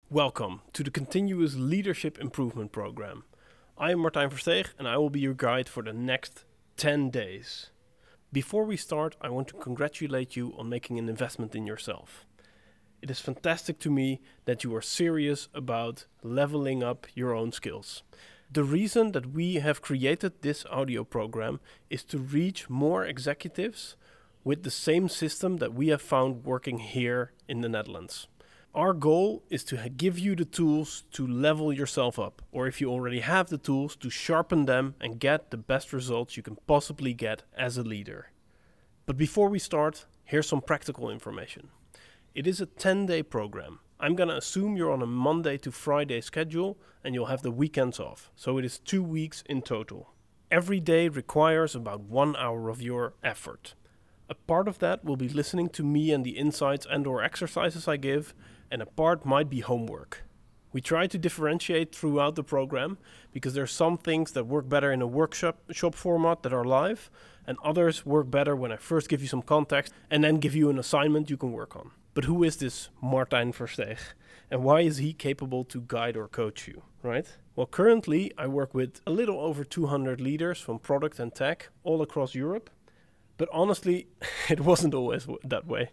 Welcome to the Continuous Leadership Improvement Program. I am Martijn Versteeg and I will be your guide for the next 10 days. Before we start, I want to congratulate you on making an investment in yourself. It is fantastic to me that you are serious about leveling up your own skills. The reason that we have created this audio program is to reach more executives with the same system that we have found working here in the Netherlands. Our goal is to give you the tools to level yourself up, or if you already have the tools, to sharpen them and get the best results you can possibly get as a leader. But before we start, here's some practical information. It is a 10-day program. I'm gonna assume you're on a Monday to Friday schedule and you'll have the weekends off, so it is 2 weeks in total. Every day requires about 1 hour of your effort. A part of that will be listening to me and the insights and/or exercises I give, and a part might be homework. We try to differentiate throughout the program because there are some things that work better in a workshop format that are live, and others work better when I first give you some context and then give you an assignment you can work on. But who is this Martijn Versteeg? And why is he capable to guide or coach you, right? Well, currently I work with a little over 200 leaders from product and tech all across Europe. But honestly, it wasn't always that way.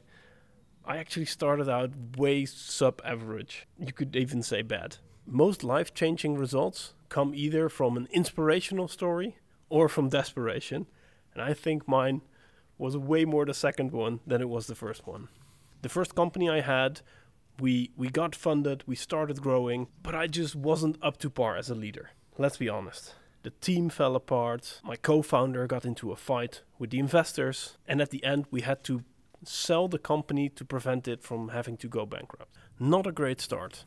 I actually started out way sub-average. You could even say bad. Most life-changing results come either from an inspirational story or from desperation. And I think mine was way more the second one than it was the first one. The first company I had, we got funded, we started growing, but I just wasn't up to par as a leader. Let's be honest. The team fell apart, my co-founder got into a fight with the investors, and at the end we had to sell the company to prevent it from having to go bankrupt. Not a great start.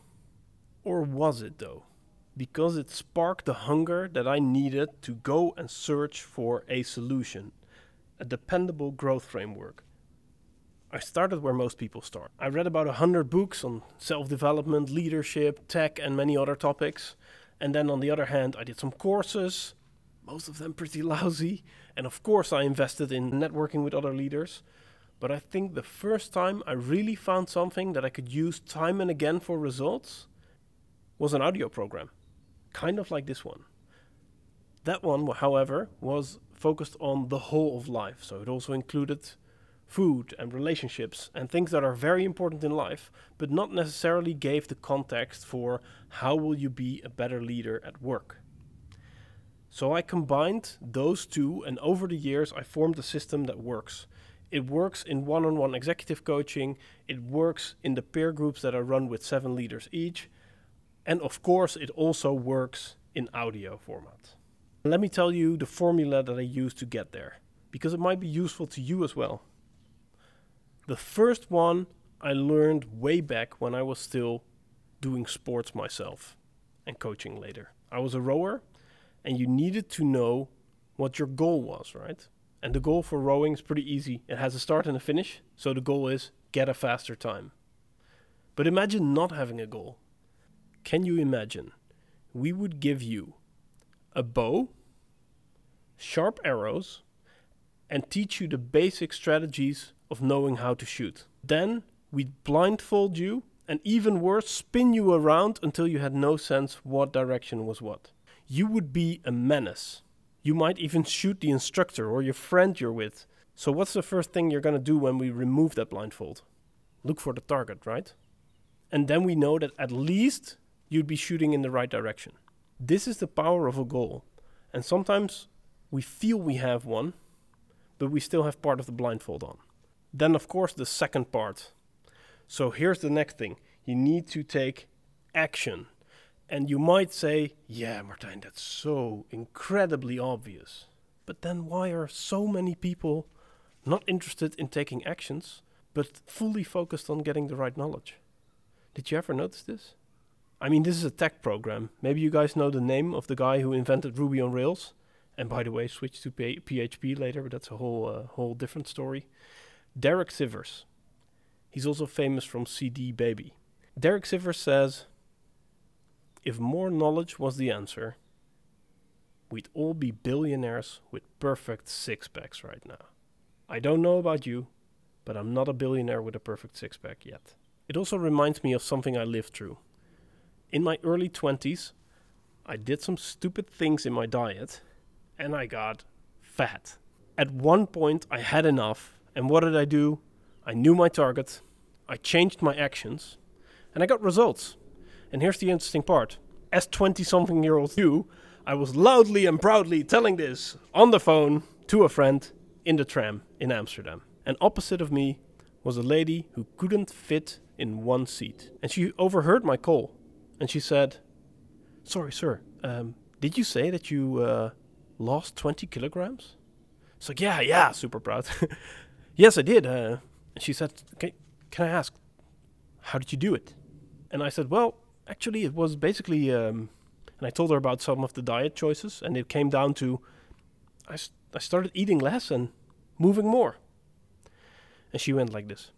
Or was it though? Because it sparked the hunger that I needed to go and search for a solution, a dependable growth framework. I started where most people start. I read about 100 books on self-development, leadership, tech, and many other topics. And then on the other hand, I did some courses, most of them pretty lousy. And of course I invested in networking with other leaders. But I think the first time I really found something that I could use time and again for results was an audio program, kind of like this one. That one, however, was focused on the whole of life. So it also included food and relationships and things that are very important in life, but not necessarily gave the context for how will you be a better leader at work. So I combined those two, and over the years I formed a system that works. It works in one-on-one executive coaching, it works in the peer groups that are run with 7 leaders each, and of course it also works in audio format. Let me tell you the formula that I use to get there, because it might be useful to you as well. The first one I learned way back when I was still doing sports myself and coaching later. I was a rower, and you needed to know what your goal was, right? And the goal for rowing is pretty easy. It has a start and a finish, so the goal is get a faster time. But imagine not having a goal. Can you imagine? We would give you a bow, sharp arrows, and teach you the basic strategies of knowing how to shoot. Then we'd blindfold you and, even worse, spin you around until you had no sense what direction was what. You would be a menace. You might even shoot the instructor or your friend you're with. So what's the first thing you're gonna do when we remove that blindfold? Look for the target, right? And then we know that at least you'd be shooting in the right direction. This is the power of a goal. And sometimes we feel we have one, but we still have part of the blindfold on. Then of course the second part. So here's the next thing. You need to take action. And you might say, yeah, Martijn, that's so incredibly obvious. But then why are so many people not interested in taking actions, but fully focused on getting the right knowledge? Did you ever notice this? I mean, this is a tech program. Maybe you guys know the name of the guy who invented Ruby on Rails. And by the way, switched to PHP later, but that's a whole different story. Derek Sivers. He's also famous from CD Baby. Derek Sivers says, if more knowledge was the answer, we'd all be billionaires with perfect six-packs right now. I don't know about you, but I'm not a billionaire with a perfect six-pack yet. It also reminds me of something I lived through. In my early 20s, I did some stupid things in my diet and I got fat. At one point, I had enough. And what did I do? I knew my target. I changed my actions and I got results. And here's the interesting part. As 20-something-year-old you, I was loudly and proudly telling this on the phone to a friend in the tram in Amsterdam. And opposite of me was a lady who couldn't fit in one seat. And she overheard my call. And she said, "Sorry, sir, did you say that you lost 20 kilograms?" It's like, yeah, super proud. "Yes, I did." And she said, can I ask, how did you do it? And I said, well, actually, it was basically, and I told her about some of the diet choices, and it came down to, I started eating less and moving more. And she went like this.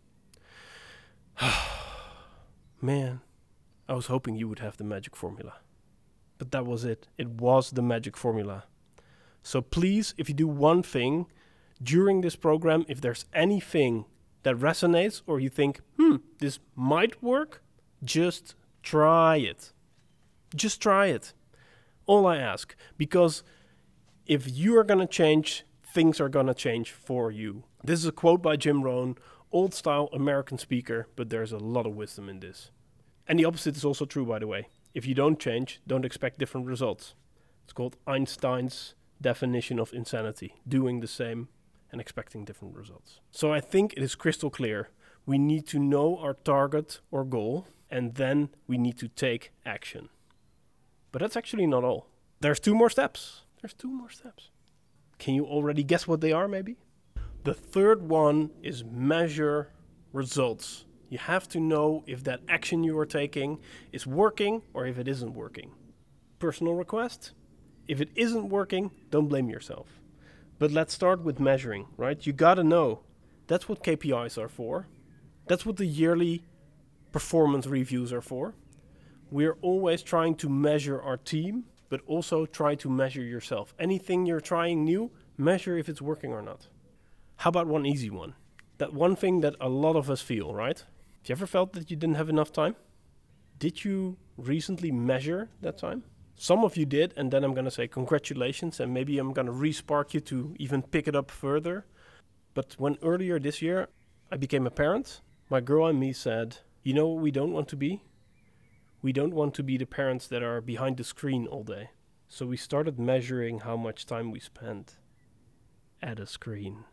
"Man, I was hoping you would have the magic formula." But that was it. It was the magic formula. So please, if you do one thing during this program, if there's anything that resonates or you think, this might work, just try it. Just try it. All I ask. Because if you are going to change, things are going to change for you. This is a quote by Jim Rohn, old style American speaker, but there's a lot of wisdom in this. And the opposite is also true, by the way. If you don't change, don't expect different results. It's called Einstein's definition of insanity, doing the same and expecting different results. So I think it is crystal clear. We need to know our target or goal, and then we need to take action. But that's actually not all. There's two more steps. Can you already guess what they are, maybe? The third one is measure results. You have to know if that action you are taking is working or if it isn't working. Personal request? If it isn't working, don't blame yourself. But let's start with measuring, right? You gotta know. That's what KPIs are for. That's what the yearly performance reviews are for. We're always trying to measure our team, but also try to measure yourself. Anything you're trying new, measure if it's working or not. How about one easy one? That one thing that a lot of us feel, right? Have you ever felt that you didn't have enough time? Did you recently measure that time? Some of you did, and then I'm going to say congratulations, and maybe I'm going to re-spark you to even pick it up further. But when earlier this year I became a parent, my girl and me said, you know what we don't want to be? We don't want to be the parents that are behind the screen all day. So we started measuring how much time we spent at a screen.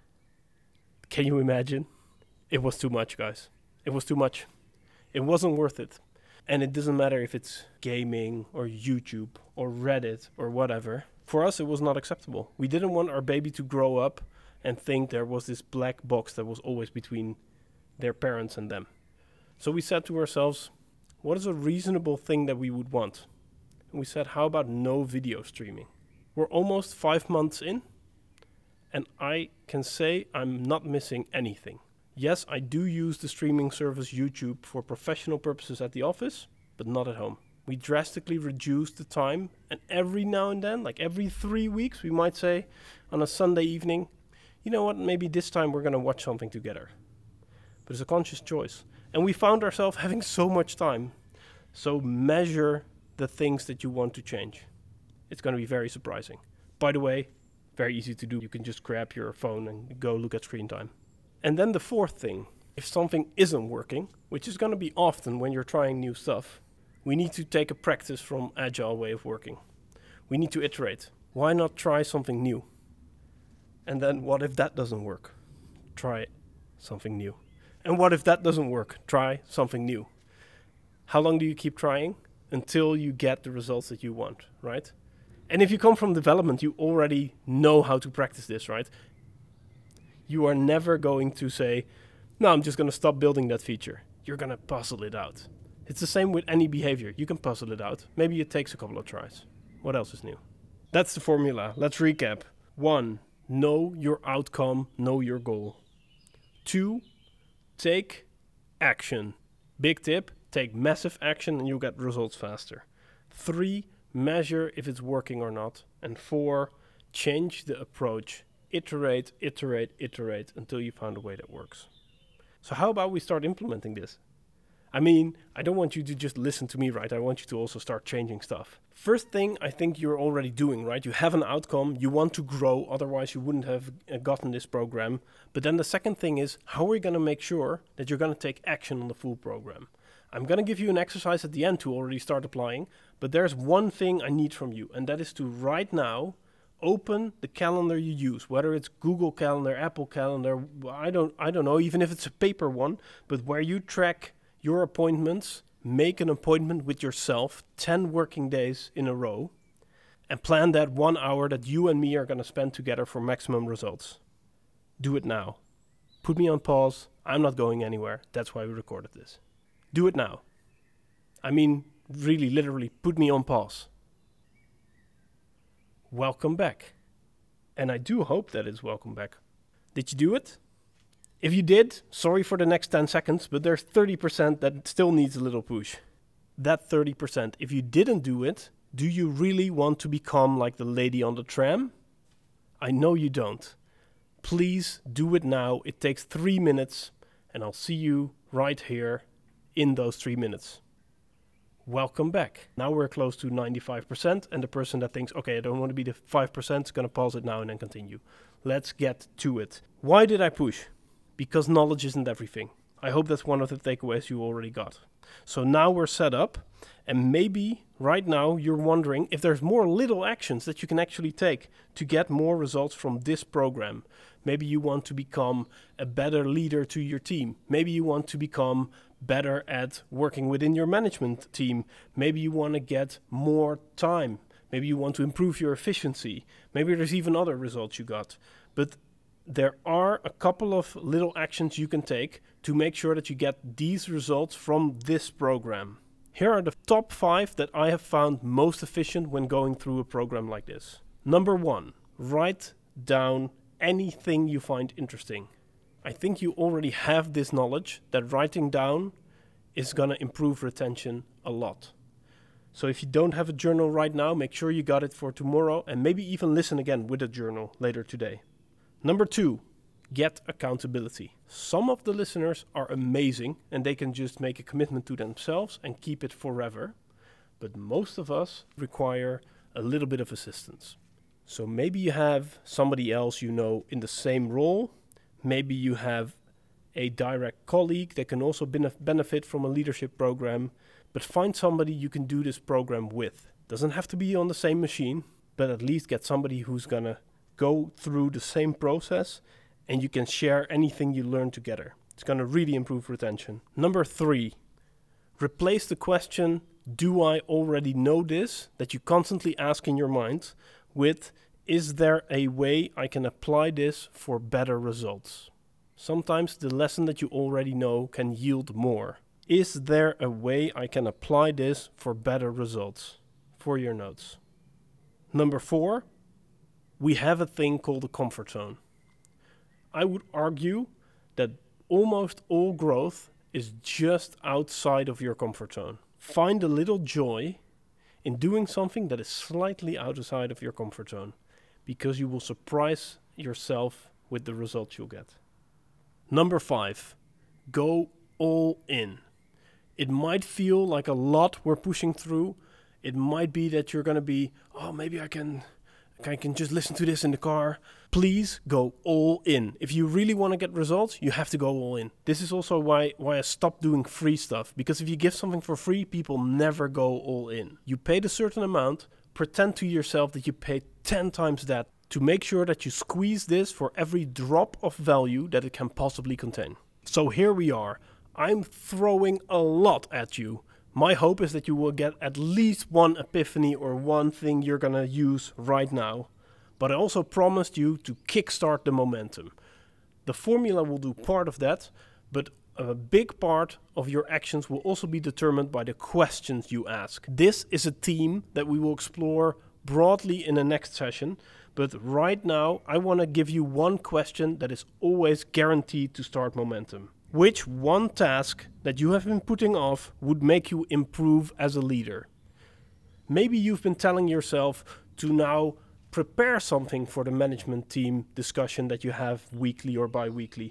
Can you imagine? It was too much, guys. It was too much. It wasn't worth it. And it doesn't matter if it's gaming or YouTube or Reddit or whatever. For us, it was not acceptable. We didn't want our baby to grow up and think there was this black box that was always between their parents and them. So we said to ourselves, what is a reasonable thing that we would want? And we said, how about no video streaming? We're almost 5 months in, and I can say I'm not missing anything. Yes, I do use the streaming service YouTube for professional purposes at the office, but not at home. We drastically reduced the time, and every now and then, like every 3 weeks, we might say on a Sunday evening, you know what, maybe this time we're going to watch something together. But it's a conscious choice. And we found ourselves having so much time. So measure the things that you want to change. It's going to be very surprising. By the way, very easy to do. You can just grab your phone and go look at screen time. And then the fourth thing, if something isn't working, which is going to be often when you're trying new stuff, we need to take a practice from agile way of working. We need to iterate. Why not try something new? And then what if that doesn't work? Try something new. And what if that doesn't work? Try something new. How long do you keep trying? Until you get the results that you want, right? And if you come from development, you already know how to practice this, right? You are never going to say, no, I'm just going to stop building that feature. You're going to puzzle it out. It's the same with any behavior. You can puzzle it out. Maybe it takes a couple of tries. What else is new? That's the formula. Let's recap. 1, know your outcome, know your goal. 2, take action. Big tip, take massive action and you'll get results faster. 3, measure if it's working or not. And 4, change the approach. Iterate until you found a way that works. So how about we start implementing this? I mean, I don't want you to just listen to me, right? I want you to also start changing stuff. First thing I think you're already doing, right? You have an outcome, you want to grow, otherwise you wouldn't have gotten this program. But then the second thing is, how are we going to make sure that you're going to take action on the full program? I'm going to give you an exercise at the end to already start applying, but there's one thing I need from you, and that is to right now open the calendar you use, whether it's Google Calendar, Apple Calendar, I don't know, even if it's a paper one, but where you track your appointments, make an appointment with yourself 10 working days in a row, and plan that 1 hour that you and me are going to spend together for maximum results. Do it now. Put me on pause. I'm not going anywhere. That's why we recorded this. Do it now. I mean, really, literally, put me on pause. Welcome back. And I do hope that it's welcome back. Did you do it? If you did, sorry for the next 10 seconds, but there's 30% that still needs a little push. That 30%, if you didn't do it, do you really want to become like the lady on the tram? I know you don't. Please do it now. It takes 3 minutes, and I'll see you right here in those 3 minutes. Welcome back. Now we're close to 95%, and the person that thinks, okay, I don't want to be the 5% is going to pause it now and then continue. Let's get to it. Why did I push? Because knowledge isn't everything. I hope that's one of the takeaways you already got. So now we're set up, and maybe right now you're wondering if there's more little actions that you can actually take to get more results from this program. Maybe you want to become a better leader to your team. Maybe you want to become better at working within your management team. Maybe you want to get more time. Maybe you want to improve your efficiency. Maybe there's even other results you got. But there are a couple of little actions you can take to make sure that you get these results from this program. Here are the top 5 that I have found most efficient when going through a program like this. Number 1, write down anything you find interesting. I think you already have this knowledge that writing down is going to improve retention a lot. So if you don't have a journal right now, make sure you got it for tomorrow, and maybe even listen again with a journal later today. Number 2, get accountability. Some of the listeners are amazing and they can just make a commitment to themselves and keep it forever. But most of us require a little bit of assistance. So maybe you have somebody else you know in the same role. Maybe you have a direct colleague that can also benefit from a leadership program. But find somebody you can do this program with. Doesn't have to be on the same machine, but at least get somebody who's gonna go through the same process and you can share anything you learn together. It's gonna really improve retention. Number 3, replace the question, do I already know this, that you constantly ask in your mind, with, is there a way I can apply this for better results? Sometimes the lesson that you already know can yield more. Is there a way I can apply this for better results? For your notes. Number 4, we have a thing called a comfort zone. I would argue that almost all growth is just outside of your comfort zone. Find a little joy in doing something that is slightly outside of your comfort zone, because you will surprise yourself with the results you'll get. Number 5, go all in. It might feel like a lot we're pushing through. It might be that you're going to be, maybe I can just listen to this in the car. Please go all in. If you really want to get results, you have to go all in. This is also why I stopped doing free stuff. Because if you give something for free, people never go all in. You paid a certain amount, pretend to yourself that you paid 10 times that to make sure that you squeeze this for every drop of value that it can possibly contain. So here we are. I'm throwing a lot at you. My hope is that you will get at least one epiphany or one thing you're going to use right now. But I also promised you to kickstart the momentum. The formula will do part of that, but a big part of your actions will also be determined by the questions you ask. This is a theme that we will explore broadly in the next session, but right now I want to give you one question that is always guaranteed to start momentum. Which one task that you have been putting off would make you improve as a leader? Maybe you've been telling yourself to now prepare something for the management team discussion that you have weekly or bi-weekly.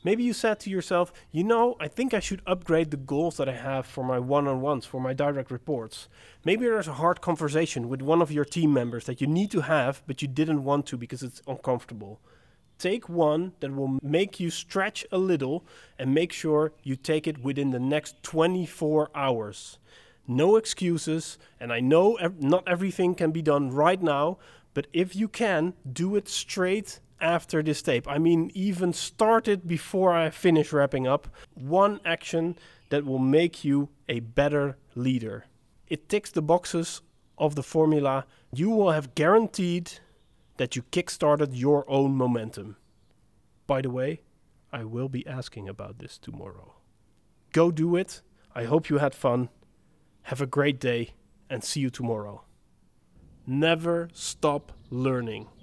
Maybe you said to yourself, I think I should upgrade the goals that I have for my one-on-ones, for my direct reports. Maybe there's a hard conversation with one of your team members that you need to have, but you didn't want to because it's uncomfortable. Take one that will make you stretch a little and make sure you take it within the next 24 hours. No excuses, and I know not everything can be done right now, but if you can, do it straight after this tape. I mean, even start it before I finish wrapping up. One action that will make you a better leader. It ticks the boxes of the formula. You will have guaranteed that you kickstarted your own momentum. By the way, I will be asking about this tomorrow. Go do it. I hope you had fun. Have a great day and see you tomorrow. Never stop learning.